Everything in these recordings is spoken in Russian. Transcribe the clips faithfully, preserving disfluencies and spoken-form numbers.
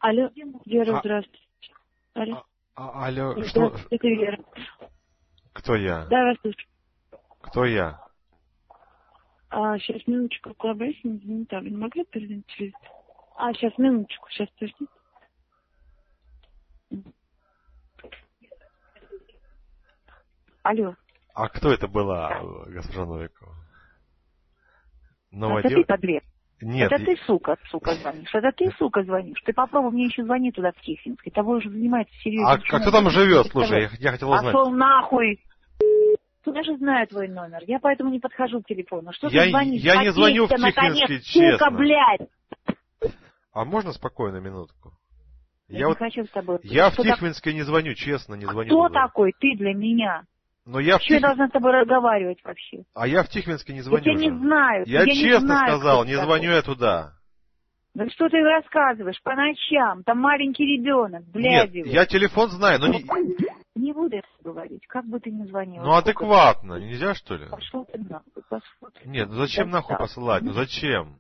Алло, Вера, А, здравствуйте. Алло. а, а, алло, что? Здравствуйте, это Вера. Кто я? Да, вас слышу. Кто я? А, сейчас, минуточку, коллаборейшн, извините, а вы не могли передать через... А, сейчас, минуточку, сейчас, подождите. Алло. А кто это была, госпожа Новикова? Это ты, подлец. Нет. Это ты, сука, сука, звонишь. Это ты, сука, звонишь. Ты попробуй мне еще звони туда в Тихвинск. Тобой уже занимается серьезно. А, а кто там живет? Слушай, я, я хотел узнать. Пошел нахуй. Я же знаю твой номер. Я поэтому не подхожу к телефону. Что я, ты звонишь? Я не звоню в Тихвинске, честно. Сука, блядь. А можно спокойно минутку? Я, я не вот, хочу с тобой. Я Что в Тихвинске так... не звоню, честно, не звоню. Кто туда. такой ты для меня? Но я в Что Тих... я должна с тобой разговаривать вообще? А я в Тихвинске не звоню. Я тебя не знаю. Я, я честно не знаю, сказал, не звоню я туда. Да что ты рассказываешь по ночам? Там маленький ребенок, блядь. Нет, я телефон знаю, но не... Не буду это говорить, как бы ты ни звонил. Ну, адекватно, нельзя, что ли? Пошел ты нахуй, пошел ты. Нет, ну зачем да, нахуй да. посылать, ну зачем?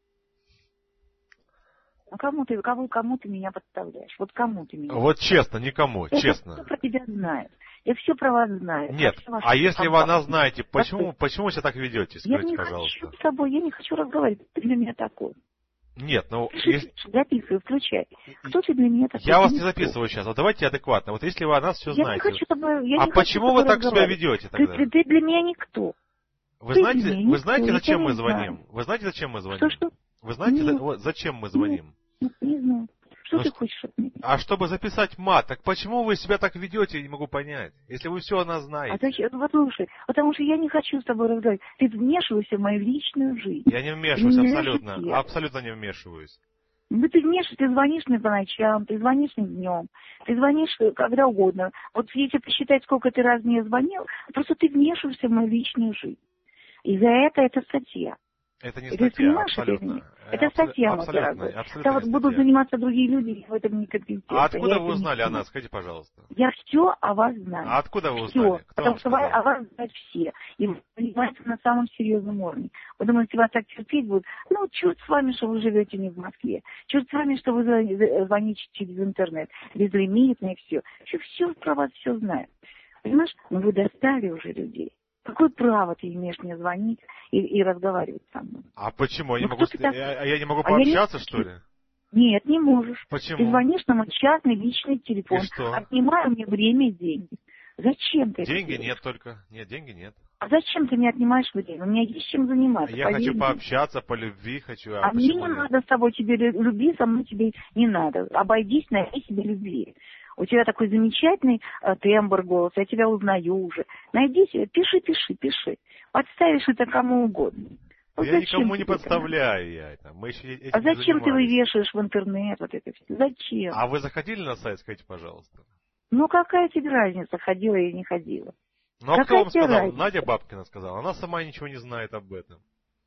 А кому ты, кому, кому ты меня подставляешь? Вот кому ты меня Вот честно, никому, я честно. Я все про тебя знаю. Я все про вас знаю. Нет, а если вы она знаете, почему, почему вы себя так ведете? Скажите, я не пожалуйста. хочу с тобой, я не хочу разговаривать. Ты для меня такой. Нет, ну... Пиши, если... записывай, включай. Кто ты для меня такой? Я вас не записываю сейчас. Вот давайте адекватно. Вот если вы о нас все я знаете... Не хочу с тобой, я а не почему хочу вы так себя ведете тогда? Ты, ты, ты для меня никто. Вы ты знаете, вы знаете, никто, зачем мы не звоним? знаю. Вы знаете, зачем мы звоним? Что, что? Вы знаете, Нет. за... зачем мы звоним? Нет, не знаю. Что ну, ты хочешь от меня? А чтобы записать мат, так почему вы себя так ведете, я не могу понять. Если вы все о нас знаете. А зачем? Послушай, потому что я не хочу с тобой разговаривать. Ты вмешиваешься в мою личную жизнь. Я не вмешиваюсь, не абсолютно. я. Абсолютно не вмешиваюсь. Ну, ты вмешиваешься, ты звонишь мне по ночам, ты звонишь мне днем, ты звонишь когда угодно. Вот если посчитать, сколько ты раз мне звонил, просто ты вмешиваешься в мою личную жизнь. И за это это статья. Это не это статья, абсолютно. Это статья, мой дорогой. Когда вот будут заниматься другие люди, я в этом не компетентна. А откуда вы узнали о нас? Скажите, пожалуйста. Я все о вас знаю. А откуда вы все, узнали? Кто потому что о вас знают все. И вы понимаете на самом серьезном уровне. Вы думаете, вас так терпеть будут? Ну, черт с вами, что вы живете не в Москве. Черт с вами, что вы звоните через интернет. Безлимитно и все. Все, все про вас все знают. Понимаешь? Ну, вы достали уже людей. Какое право ты имеешь мне звонить и, и разговаривать со мной? А почему? Я, ну, не могу, так... я, я не могу пообщаться, а я не... что ли? Нет, не можешь. Почему? Ты звонишь на мой частный личный телефон. И что? Отнимаю мне время и деньги. Зачем ты деньги это нет только. Нет, деньги нет. А зачем ты мне отнимаешь время? У меня есть чем заниматься. Я хочу пообщаться, по любви хочу. А, а мне не нет? надо с тобой тебе любви, со мной тебе не надо. Обойдись, найди себе любви. У тебя такой замечательный э, тембр голоса, я тебя узнаю уже. Найди себе, пиши, пиши, пиши. Подставишь это кому угодно. Вот я никому не подставляю я это. Мы еще а зачем ты вывешиваешь в интернет вот это все? Зачем? А вы заходили на сайт, скажите, пожалуйста? Ну какая тебе разница, ходила или не ходила? Ну а кто вам сказал? Разница? Надя Бабкина сказала. Она сама ничего не знает об этом.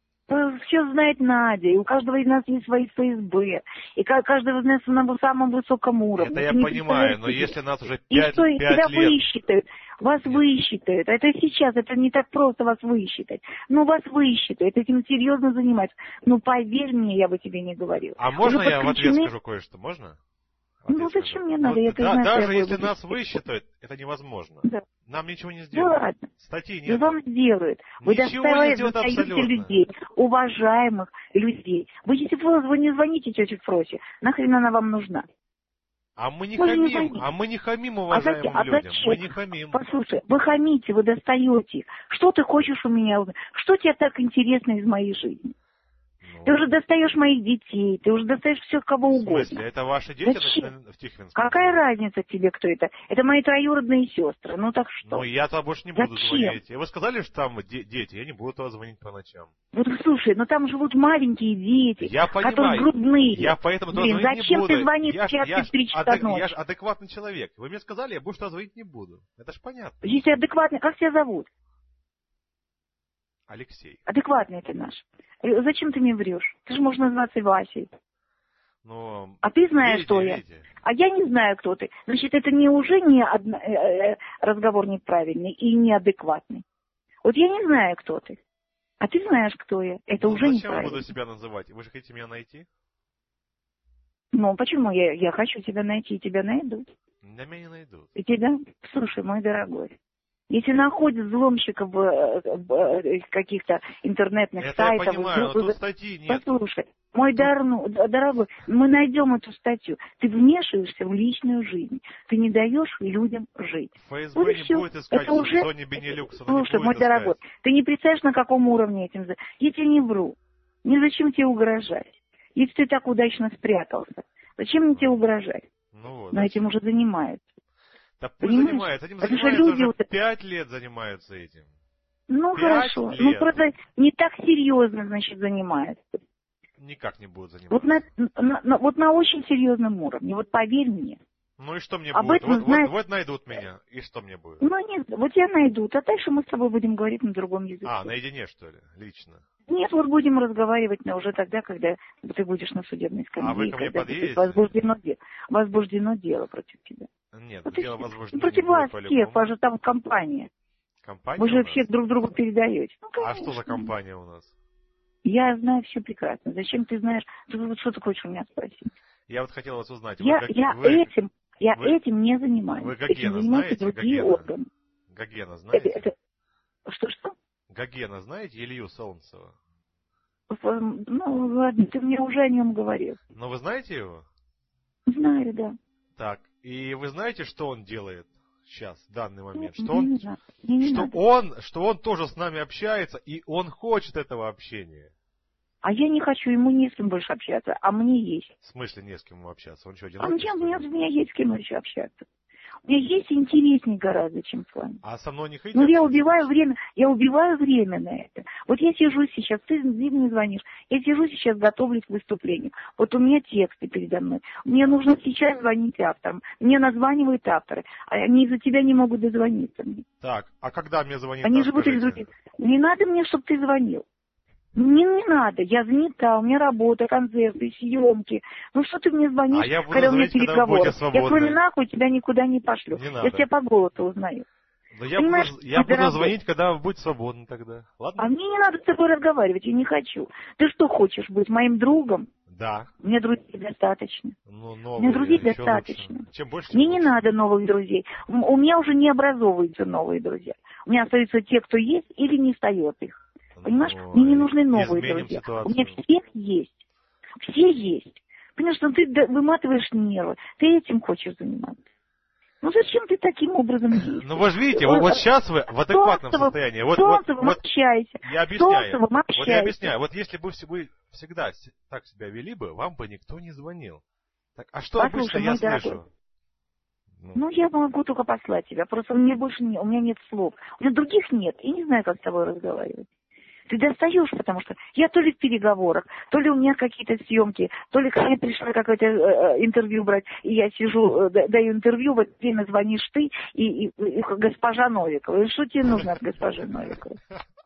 Все знает Надя, и у каждого из нас есть свои эф эс бэ, и каждый из нас на самом высоком уровне. Это я понимаю, но если нас уже пять лет... тебя лет... высчитают, вас Нет. высчитают, это сейчас, это не так просто вас высчитать, ну вас высчитают, этим серьезно занимаются, ну поверь мне, я бы тебе не говорила. А можно уже я подключены... в ответ скажу кое-что, можно? Ну зачем мне надо? Вот, я да, знаю, даже я если буду... нас высчитают, это невозможно. Да. Нам ничего не сделают. Ну ладно. Статьи нет. Вам сделают. Вы достаете людей, уважаемых людей. Вы если вы не звоните тете Фросе, нахрен она вам нужна? А мы не вы хамим, не а мы не хамим уважаемым а людям. зачем? Мы не хамим. Послушай, вы хамите, вы достаете их. Что ты хочешь у меня узнать? Что тебе так интересно из моей жизни? Ну, ты уже достаешь моих детей, ты уже достаешь все кого угодно. В смысле? Это ваши дети Зачем? в Тихвинске? Какая разница тебе, кто это? Это мои троюродные сестры. Ну так что? Ну я-то больше не буду Зачем? звонить. Вы сказали, что там де- дети, я не буду туда звонить по ночам. Вот слушай, ну там живут маленькие дети, я которые понимаю. грудные. Я поэтому туда Блин, звонить зачем не буду. ты звонишь в час и три часа ночи? Я же адекватный человек. Вы мне сказали, я больше туда звонить не буду. Это ж понятно. Если адекватный, как тебя зовут? Алексей. Адекватный ты наш. Зачем ты мне врешь? Ты же можешь назваться Васей. Ну, а ты знаешь, видите, кто видите. я. А я не знаю, кто ты. Значит, это не уже не одно, э, разговор неправильный и неадекватный. Вот я не знаю, кто ты. А ты знаешь, кто я. Это ну, уже зачем неправильно. я буду себя называть? Вы же хотите меня найти? Ну, почему? Я, я хочу тебя найти, и тебя найдут. На меня не найдут. И тебя? Слушай, мой дорогой, если находят взломщиков э, э, каких-то интернетных это сайтов... я понимаю, и... но тут статьи нет. Послушай, мой тут... дарну, дорогой, мы найдем эту статью. Ты вмешиваешься в личную жизнь. Ты не даешь людям жить. ФСБ вот не все. будет искать это уже... в зоне Бенилюкса. Слушай, мой искать. Дорогой, ты не представляешь, на каком уровне этим... Я тебе не вру. Незачем тебе угрожать. Если ты так удачно спрятался, зачем мне тебе угрожать? Ну вот. Но этим уже занимаются. Да пусть занимается. Этим это занимаются люди... уже пять лет занимаются этим. Ну пять хорошо. Лет. Ну просто не так серьезно, значит, занимаются. Никак не будут заниматься. Вот на, на, на, вот на очень серьезном уровне. Вот поверь мне. Ну и что мне Об будет? Вот, знает... вот, вот найдут меня. И что мне будет? Ну нет, вот тебя найдут, а дальше мы с тобой будем говорить на другом языке. А, наедине, что ли? Лично? Нет, вот будем разговаривать но уже тогда, когда ты будешь на судебной скамье. А вы ко мне подъедете? Возбуждено, возбуждено дело против тебя. Нет, вот дело возбуждено против не вас будет всех, потому что там компания. Компания Вы же всех друг другу передаете. Ну, а что за компания у нас? Я знаю все прекрасно. Зачем ты знаешь? Ты, вот, что ты хочешь у меня спросить? Я вот хотел вас узнать. Я, вы, я вы, этим, я вы, этим не занимаюсь. Вы Гогена этим знаете? другие Гогена? органы. Гогена знаете? Это, это... Что-что? Гогена знаете? Илью Солнцева? Ну, ладно, ты мне уже о нем говорил. Но вы знаете его? Знаю, да. Так, и вы знаете, что он делает сейчас, в данный момент? Нет, что он, не надо. Не что, надо. он, что он тоже с нами общается, и он хочет этого общения. А я не хочу, ему не с кем больше общаться, а мне есть. В смысле не с кем ему общаться? Он что, А одинокий? мне, мне, у меня есть с кем еще общаться. У меня есть интереснее гораздо, чем с вами. А со мной не хотите? Ну, я убиваю время, я убиваю время на это. Вот я сижу сейчас, ты мне звонишь, я сижу сейчас, готовлюсь к выступлению. Вот у меня тексты передо мной. Мне нужно сейчас звонить авторам. Мне названивают авторы. А они из-за тебя не могут дозвониться мне. Так, а когда мне звонит? Они живут из других. Не надо мне, чтобы ты звонил. Мне не надо, я занята, у меня работа, концерты, съемки. Ну что ты мне звонишь, а я буду когда у меня звонить, переговоры? Я кроме нахуй тебя никуда не пошлю. Не я надо. тебя по голосу узнаю. Но я буду, я буду звонить, когда вы будете свободны тогда. Ладно? А мне не надо с тобой разговаривать, я не хочу. Ты что хочешь, быть моим другом? Да. Мне друзей достаточно. Ну, новые, мне друзей достаточно. Лучше. Чем больше, мне тем не лучше. надо новых друзей. У меня уже не образовываются новые друзья. У меня остаются те, кто есть, или не встает их. Понимаешь, ну, мне не нужны новые друзья. Ситуацию. У меня всех есть. Все есть. Понимаешь, что ты выматываешь нервы. Ты этим хочешь заниматься. Ну зачем ты таким образом действуешь? Ну вы же видите, вот, вот сейчас вы в адекватном Солнцевым, состоянии. Вот, Солнцевым вот, общайся. Я объясняю. Солнцевым общайся. Вот я объясняю. Вот если бы вы всегда так себя вели бы, вам бы никто не звонил. Так, а что Послушай, обычно я дорогой, слышу? Ну. ну, я могу только послать тебя. Просто мне больше не, у меня нет слов. У меня других нет. И не знаю, как с тобой разговаривать. Ты достаешь, потому что я то ли в переговорах, то ли у меня какие-то съемки, то ли ко мне пришла какое-то э, интервью брать, и я сижу, э, даю интервью, в это время звонишь ты и, и, и госпожа Новикова. И что тебе нужно от госпожи Новиковой?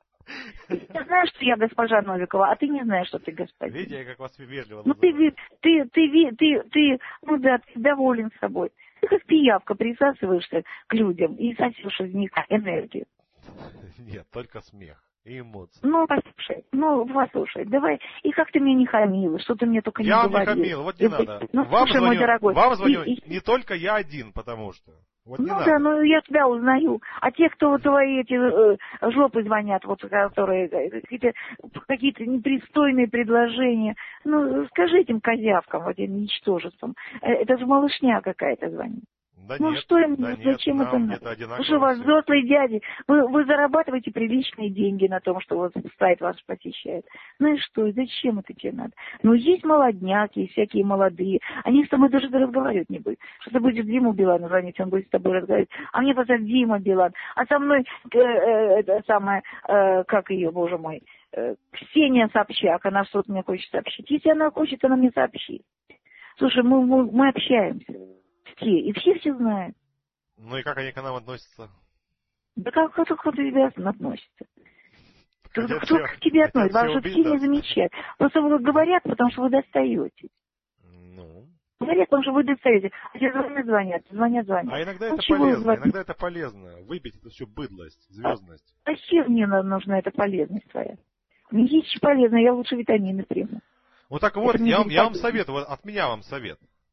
Я знаю, что я госпожа Новикова, а ты не знаешь, что ты господин. Видите, я как вас вежливо Ну ты, ты, ты, ты, ты, ты, ну да, ты доволен собой. Ты как пиявка присасываешься к людям и сосешь из них энергию. Нет, только смех. И эмоции. Ну, послушай, ну, послушай, давай, и как ты мне не хамила, что ты мне только я не говорил. Я вам не хамил, вот не и, надо. Ну, вам слушай, звоню, мой дорогой. вам звоню и, и... не только я один, потому что. Вот ну не да, надо. ну я тебя узнаю. А те, кто вот твои эти э, жопы звонят, вот которые какие-то, какие-то непристойные предложения, ну скажи этим козявкам, вот этим ничтожествам, это же малышня какая-то звонит. Да ну нет, что им, да зачем нет, это надо? Вы что, у вас взрослые дяди, вы, вы зарабатываете приличные деньги на том, что вот сайт вас посещает. Ну и что, и зачем это тебе надо? Ну есть молодняк, есть всякие молодые, они с тобой даже разговаривать не будут. Что ты будешь Диму Билану звонить, он будет с тобой разговаривать. А мне просто Дима Билан, а со мной, э, э, это самое, э, как ее, боже мой, э, Ксения Собчак, она что-то мне хочет сообщить. Если она хочет, она мне сообщит. Слушай, мы, мы, мы общаемся. Все, и все все знают. Ну и как они к нам относятся? Да как кто к тебе относится? Кто, Хотят кто все, к тебе относится? Вас же убить, все да? не замечают. Просто вы говорят, потому что вы достаете. Ну. Говорят, потому что вы достаете. А тебе звонят, звонят, звонят, звонят. А иногда ну, это чего полезно, звонить? иногда это полезно. Выбить эту всю быдлость, звездность. А зачем мне нужна эта полезность твоя? Мне есть полезно, я лучше витамины приму. Ну так вот, я, я вам советую, вот от меня вам совет.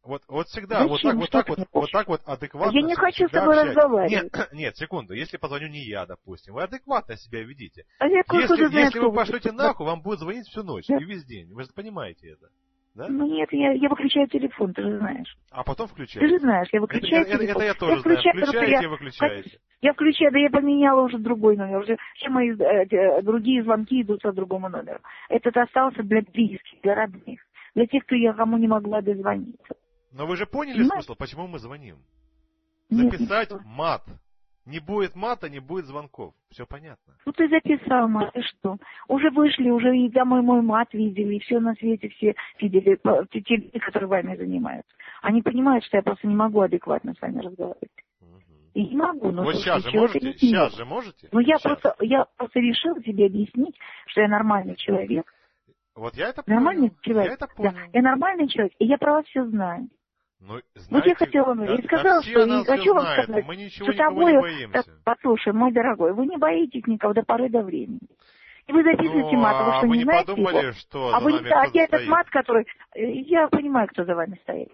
Вот, вот всегда, вот так, вот так вот, вот так вот адекватно. Я не хочу с тобой общайтесь. разговаривать. Нет, нет, секунду, если позвоню не я, допустим, вы адекватно себя ведите. А я если знаю, если вы вы пошлете нахуй, вам будет звонить всю ночь да. и весь день. Вы же понимаете это, да? Ну нет, я, я выключаю телефон, ты же знаешь. А потом включаете. Ты же знаешь, я выключаю это, телефон. Это, это я тоже я знаю, включаю, включаете я, и выключаете. Я включаю, да я поменяла уже другой номер, уже все мои э, другие звонки идут по другому номеру. Этот остался для близких, для родных, для тех, кто я кому не могла дозвониться. Но вы же поняли Понимаете? смысл, почему мы звоним? Нет, Записать нет. мат. Не будет мата, не будет звонков. Все понятно. Ну ты записал мат, и что? Уже вышли, уже и домой мой мат видели, и все на свете все видели, те люди, которые вами занимаются. Они понимают, что я просто не могу адекватно с вами разговаривать. Угу. И не могу. Но вот сейчас же можете? можете? Сейчас же можете? Ну я сейчас. просто, я просто решила тебе объяснить, что я нормальный человек. Вот я это понял. Нормальный человек. Я это понял. Да, я нормальный человек, и я про вас все знаю. Ну, знаете, вот я хотела вам, да, я сказала, да что я хочу вам знают. сказать, мы ничего что никого тобой, не боимся. так, послушай, мой дорогой, вы не боитесь никого до поры до времени. И вы записываете ну, мат, потому а что вы не не знаете подумали, его. что а за вы нами не а кто-то этот стоит? мат, который... Я понимаю, кто за вами стоит.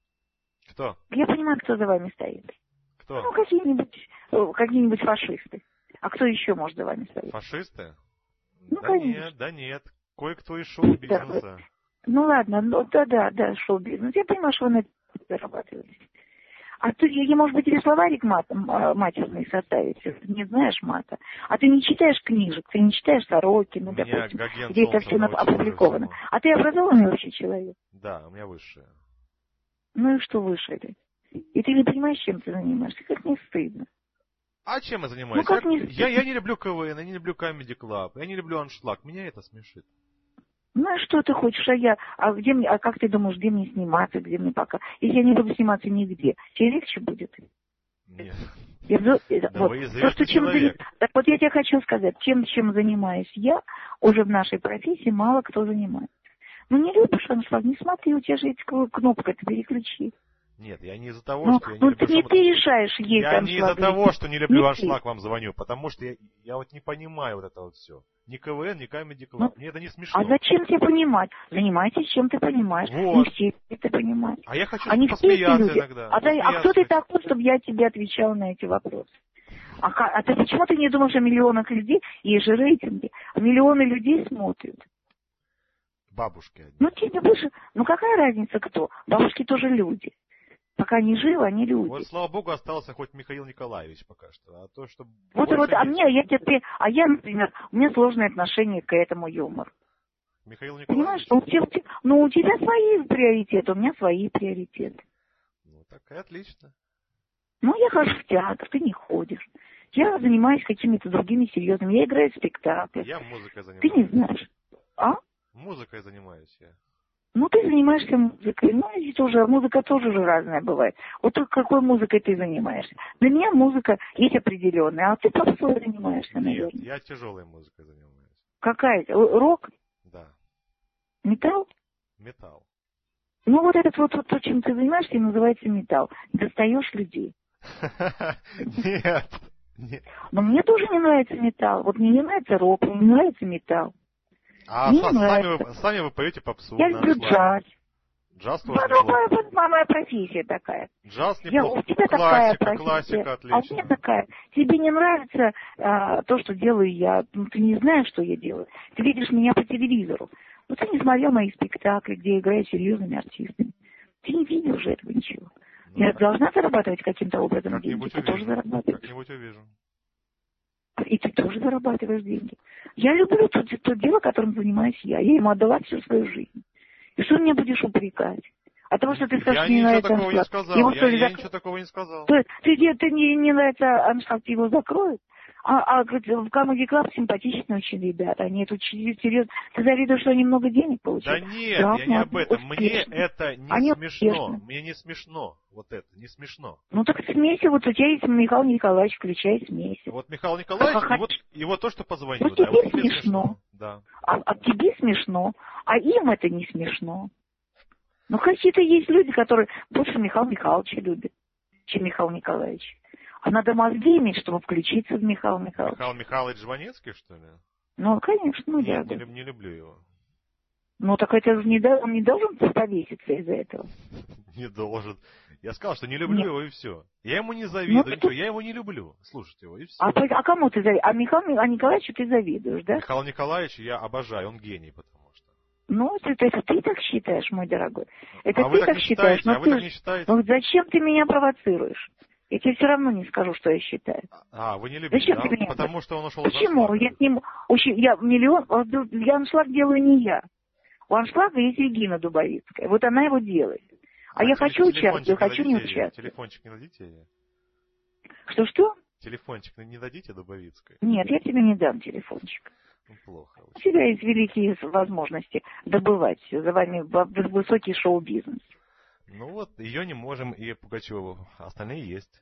Кто? Я понимаю, кто за вами стоит. Кто? Ну, какие-нибудь, какие-нибудь фашисты. А кто еще может за вами стоять? Фашисты? Ну, да конечно. нет, да нет. Кое-кто из шоу-бизнеса. Ну ладно, ну да-да, да, шоу-бизнес. Я понимаю, что вы на это зарабатываете. А ты, я, может быть, или словарик мат, матерный составить, ты не знаешь мата. А ты не читаешь книжек, ты не читаешь Сорокина, Меня допустим, Гоген где это все опубликовано. А ты образованный вообще человек. Да, у меня высшее. Ну и что выше это? И ты не понимаешь, чем ты занимаешься, как не стыдно. А чем я занимаюсь? Ну, как я, не... я, я не люблю КВН, я не люблю Comedy Club, я не люблю аншлаг, меня это смешит. Ну и что ты хочешь, а я, а где мне, а как ты думаешь, где мне сниматься, где мне пока? Если я не буду сниматься нигде, тебе легче будет? Нет. Я, да вот, вы то, что чем заним... Так вот я тебе хочу сказать, тем, чем занимаюсь я, уже в нашей профессии мало кто занимается. Ну не любишь аншлаг, не смотри, у тебя же есть кнопка, ты переключи. Нет, я не из-за того, ну, что я не ну, люблю... Ну, ты решаешь, есть Я аншлаг. не из-за того, что не люблю не аншлаг, вам звоню, потому что я, я вот не понимаю вот это вот все. Ни КВН, ни Comedy Club. Ну, мне это не смешно. А зачем тебе понимать? Занимайтесь, чем ты понимаешь. Вот. Не все это понимают. А я хочу а посмеяться иногда. А, ты, а кто ты такой, чтобы я тебе отвечал на эти вопросы? А, а ты почему ты не думаешь о миллионах людей? Есть же рейтинги. Миллионы людей смотрят. Бабушки одни. Ну тебе больше... Ну какая разница кто? Бабушки тоже люди. Пока они живы, они люди. Вот, слава богу, остался хоть Михаил Николаевич пока что. А то, что вот, вот, а мне, я теперь, а я, например, у меня сложное отношение к этому юмору. Михаил Николаевич? Понимаешь, у тебя, ну, у тебя свои приоритеты, у меня свои приоритеты. Ну, так и отлично. Ну, я хожу в театр, ты не ходишь. Я занимаюсь какими-то другими серьезными. Я играю в спектакль. Я музыкой занимаюсь. Ты не знаешь. А? Музыкой занимаюсь я. Ну, ты занимаешься музыкой. Ну, и тоже, музыка тоже же разная бывает. Вот только какой музыкой ты занимаешься. Для меня музыка есть определенная, а ты попсой занимаешься, наверное. Нет, я тяжелой музыкой занимаюсь. Какая? Рок? Да. Металл? Металл. Ну, вот этот вот, вот то, чем ты занимаешься, называется металл. Достаешь людей. Нет. Нет. Но мне тоже не нравится металл. Вот мне не нравится рок, мне не нравится металл. А мне сами, нравится. вы, сами вы поете попсу. Я люблю джаз. Джаз тоже моя, моя профессия такая. Джаз Я, неплохо. у тебя Классика, такая классика, отлично. А у меня такая. Тебе не нравится а, то, что делаю я. Ну, ты не знаешь, что я делаю. Ты видишь меня по телевизору. Но ты не смотрел мои спектакли, где я играю с серьезными артистами. Ты не видел уже этого ничего. Ну, я должна зарабатывать каким-то образом деньги. Ты тоже зарабатываешь. Как-нибудь увижу. И ты тоже зарабатываешь деньги. Я люблю то, то дело, которым занимаюсь я. Я ему отдала всю свою жизнь. И что меня будешь упрекать? А того, что ты скажешь, я не ничего нравится такого аншлаг. не сказал. Его, я что ли, я зак... ничего такого не сказал. То есть ты, ты не, не нравится аншлаг, его закроют? А, а в Comedy Club симпатичные очень ребята. Они это очень серьезно. Ты завидуешь, что они много денег получают? Да нет, да, я не об этом. успешно. Мне это не они смешно. Успешны. Мне не смешно. Вот это, не смешно. Ну так смейся, вот у тебя есть Михаил Николаевич, включай, смейся. Вот Михаил Николаевич, а, и вот, и вот то, что позвонил. Ну да, тебе вот смешно. смешно. Да. А, а тебе смешно, а им это не смешно. Ну какие-то есть люди, которые больше Михаила Михайловича любят, чем Михаил Николаевич. А надо мозги иметь, чтобы включиться в Михаила Михайловича. Михаил Михайлович Жванецкий, что ли? Ну, конечно, ну я. Нет, не, не люблю его. Ну, так это же не, он не должен повеситься из-за этого. Не должен. Я сказал, что не люблю Нет. его, и все. Я ему не завидую, Ну, ничего, ты... я его не люблю. Слушайте его, и все. А, а кому ты завидуешь? А Михаилу а Николаевичу ты завидуешь, да? Михаил Николаевич я обожаю, он гений, потому что. Ну, это, это ты так считаешь, мой дорогой. Это а ты вы так так не считаешь, считаете, но а вы ты... так не считаете? Ну, зачем ты меня провоцируешь? Я тебе все равно не скажу, что я считаю. А, вы не любите, Зачем да? ты меня... Потому что он ушел Почему? из аншлага. Я с ним... Я миллион... Я аншлаг делаю не я. У аншлага есть Регина Дубовицкая. Вот она его делает. А, а я хочу участвовать, хочу не участвовать. Телефончик не дадите? Что-что? Телефончик не дадите Дубовицкой? Нет, я тебе не дам телефончик. Ну, плохо. У тебя есть великие возможности добывать все. За вами высокий шоу-бизнес. Ну вот, ее не можем, и Пугачеву. Остальные есть.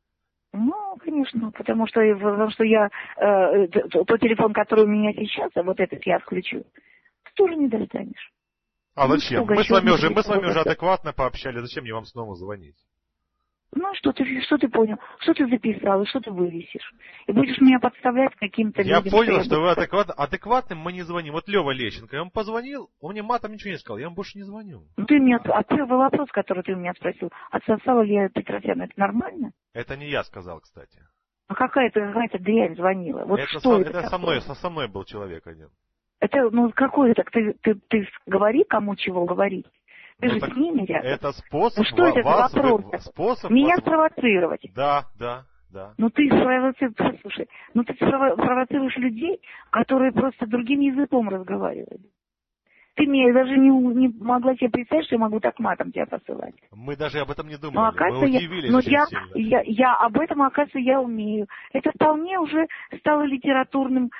Ну, конечно, потому что, потому что я э, тот телефон, который у меня сейчас, а вот этот я включу, ты тоже не достанешь. А ну, зачем? Мы с вами уже, мы с вами уже адекватно пообщались. Зачем мне вам снова звонить? Ну, что ты, что ты понял? Что ты записал и что ты вывесишь? И будешь меня подставлять каким-то я людям. Понял, что, что вы адекват, адекватным мы не звоним. Вот Лева Лещенко, я ему позвонил, он мне матом ничего не сказал, я ему больше не звоню. Ну, ты мне, а первый вопрос, который ты у меня спросил, отсосала ли я Петросяна, это нормально? Это не я сказал, кстати. А какая-то какая-то дрянь звонила. Вот это что со, это, это со мной, со, со мной был человек один. Это, ну, какой это? Ты, ты, ты говори, кому чего говорить. Ты ну, же с ними рядом. Это способ ну, что это вас... за вопрос? Вы, способ Меня вас... спровоцировать. Да, да, да. Ну ты спровоцируешь, слушай, ну ты провоцируешь людей, которые просто другим языком разговаривают. Ты мне даже не, не могла себе представить, что я могу так матом тебя посылать. Мы даже об этом не думали. Ну, оказывается, мы удивились я, очень я, сильно. Я, я об этом, оказывается, я умею. Это вполне уже стало литературным,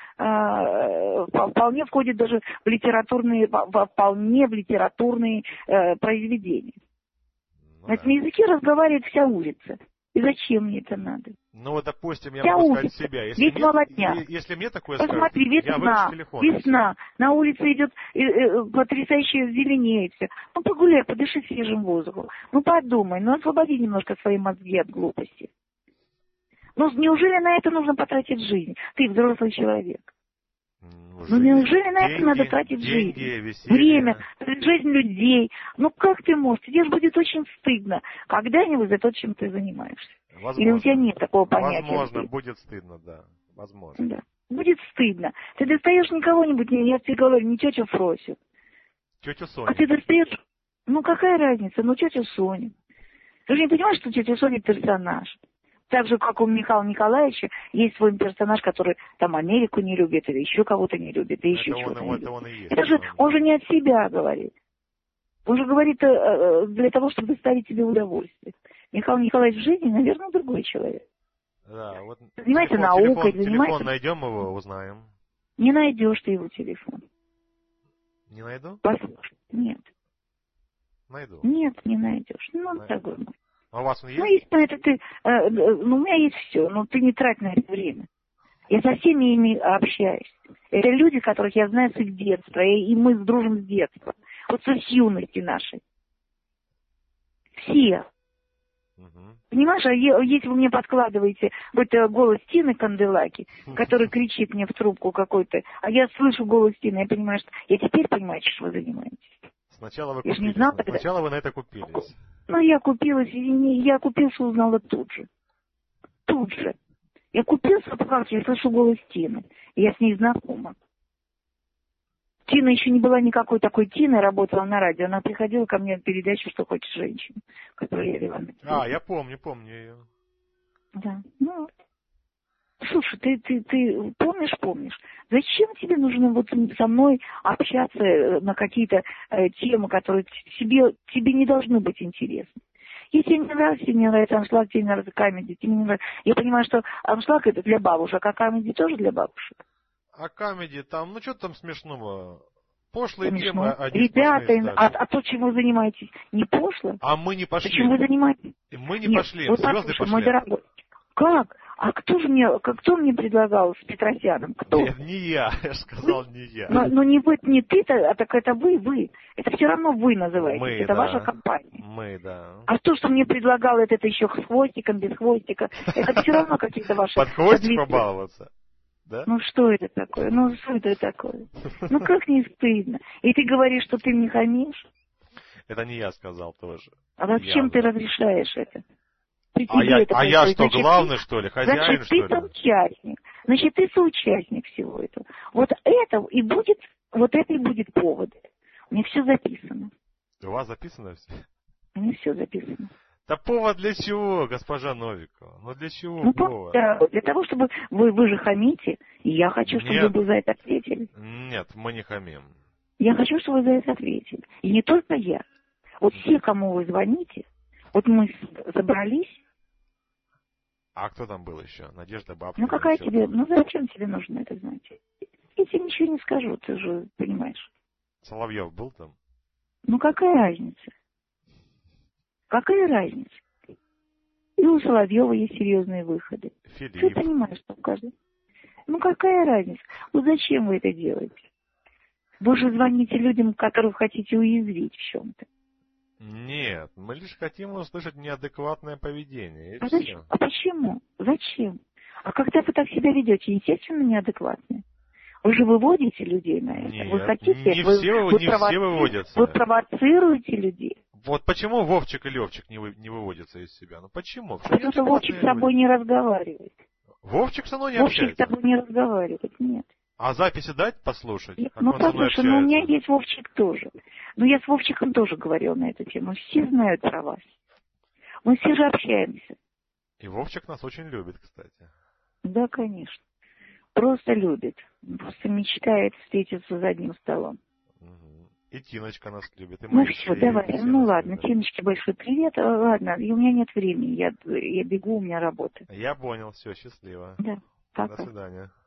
э, вполне входит даже в литературные, вполне в литературные э, произведения. Ну, на этом языке разговаривает вся улица. И зачем мне это надо? Ну вот, допустим, я вся могу улица, сказать себя. Если весь мне, молодняк. Если мне такое Посмотри, скажут, весна, я выключу телефон. Весна, на улице идет э, э, потрясающе зеленеет все. Ну погуляй, подыши свежим воздухом. Ну подумай, ну освободи немножко свои мозги от глупости. Ну неужели на это нужно потратить жизнь? Ты взрослый человек. Ну неужели на это надо тратить жизнь? Время, жизнь людей. Ну как ты можешь? Тебе же будет очень стыдно когда-нибудь за то, чем ты занимаешься. Возможно. Или у тебя нет такого понятия? Возможно, будет стыдно, да. Возможно. Да. Будет стыдно. Ты достаешь не кого-нибудь, я тебе говорю, не тетю Фросю. Тетю Соню. А ты достаешь, ну какая разница, ну тетю Соню. Ты же не понимаешь, что тетя Соня персонаж. Так же, как у Михаила Николаевича есть свой персонаж, который там Америку не любит, или еще кого-то не любит, и еще чего-то не любит. Это он и есть. Это же, он же не от себя говорит. Он же говорит э, для того, чтобы доставить тебе удовольствие. Михаил Николаевич в жизни, наверное, другой человек. Да, вот занимается телефон, наукой, телефон, занимается... телефон найдем его, узнаем. Не найдешь ты его телефон. Не найду? Послушай, нет. Найду. Нет, не найдешь. Ну, Найду. дорогой мой. А у вас он есть? Ну, если это ты... Э, ну, у меня есть все, но ты не трать на это время. Я со всеми ими общаюсь. Это люди, которых я знаю с их детства, и мы дружим с детства. Вот с юности нашей. Все. Угу. Понимаешь, а если вы мне подкладываете вот голос Тины Канделаки, который кричит мне в трубку какой-то, а я слышу голос Тины, я понимаю, что... Я теперь понимаю, что вы занимаетесь. Сначала вы я купились. Не знала, Сначала тогда... вы на это купились. Ну, я купилась, и не... я купился, узнала тут же. Тут же. Я купился, потому что я слышу голос Тины. И я с ней знакома. Тина еще не была никакой такой Тиной, работала на радио. Она приходила ко мне в передачу «Что хочешь женщина», которую я вела. А, я помню, помню ее. Да, ну... Слушай, ты, ты, ты помнишь, помнишь? Зачем тебе нужно вот со мной общаться на какие-то э, темы, которые тебе, тебе не должны быть интересны? Если тебе не нравится, тебе не нравится аншлаг, тебе не нравится камеди, тебе не нравится... Я понимаю, что аншлаг это для бабушек, а камеди тоже для бабушек. А камеди там, ну что там смешного? Пошлые Смешно. темы. Ребята, а, а то, чем вы занимаетесь, не пошло? А мы не пошли. Почему вы занимаетесь? Мы не Нет, пошли, вот звезды послушай, пошли. Мой дорогой, как? А кто же мне, кто мне предлагал с Петросяном? Кто? Нет, не я, я же сказал, не я. Но, но не вы, не ты-то, а так это вы, вы. Это все равно вы называетесь, мы, это да. ваша компания. Мы, да. А то, что мне предлагал это, это еще с хвостиком, без хвостика, это все равно какие-то ваши... Под хвостик побаловаться? Да? Ну что это такое? Ну что это такое? Ну как не стыдно? И ты говоришь, что ты мне хамишь? Это не я сказал тоже. А зачем Явно. ты разрешаешь это? При А тебе я, это а я происходит. что, Значит, главный, ты- что ли? Хозяин, Значит, что ты ли? соучастник. Значит, ты соучастник всего этого. Вот это и будет, вот это и будет повод. У меня все записано. У вас записано все? У меня все записано. Да повод для чего, госпожа Новикова? Ну для чего Ну, повод? да, для того, чтобы вы, вы же хамите, и я хочу, чтобы Нет. вы за это ответили. Нет, мы не хамим. Я хочу, чтобы вы за это ответили. И не только я. Вот все, кому вы звоните, вот мы собрались. А кто там был еще? Надежда Бабкина? Ну какая еще тебе, кто-то? ну зачем тебе нужно это знать? Я тебе ничего не скажу, ты же понимаешь. Соловьев был там? Ну какая разница? Какая разница? И у Соловьева есть серьезные выходы. Ты Филипп. понимаешь, что у каждого. Ну какая разница? Вот зачем вы это делаете? Вы же звоните людям, которых хотите уязвить в чем-то. Нет, мы лишь хотим услышать неадекватное поведение. И А, все. зачем? А почему? Зачем? А когда вы так себя ведете, естественно, неадекватно. Вы же выводите людей на это. Нет, Вы хотите, не вы, все, вы не провоци- все выводятся. Вы провоцируете людей. Вот почему Вовчик и Левчик не, вы, не выводятся из себя? Ну почему? Почему Потому что Вовчик с неадекватные тобой люди? не разговаривает. Вовчик со мной не Вовчик с общается. тобой не разговаривает. Нет. А записи дать послушать? Нет, Как ну, он со мной послушай, ну у меня общается? есть Вовчик тоже. Но я с Вовчиком тоже говорила на эту тему. Все знают про вас. Мы все же общаемся. И Вовчик нас очень любит, кстати. Да, конечно. Просто любит. Просто мечтает встретиться за одним столом. Угу. И Тиночка нас любит. И Ну мои все, все, давай. все Ну нас ладно, любят. Тиночке большой привет. А, Ладно, и у меня нет времени. Я, я бегу, у меня работа. Я понял, все, счастливо. Да, До пока. свидания.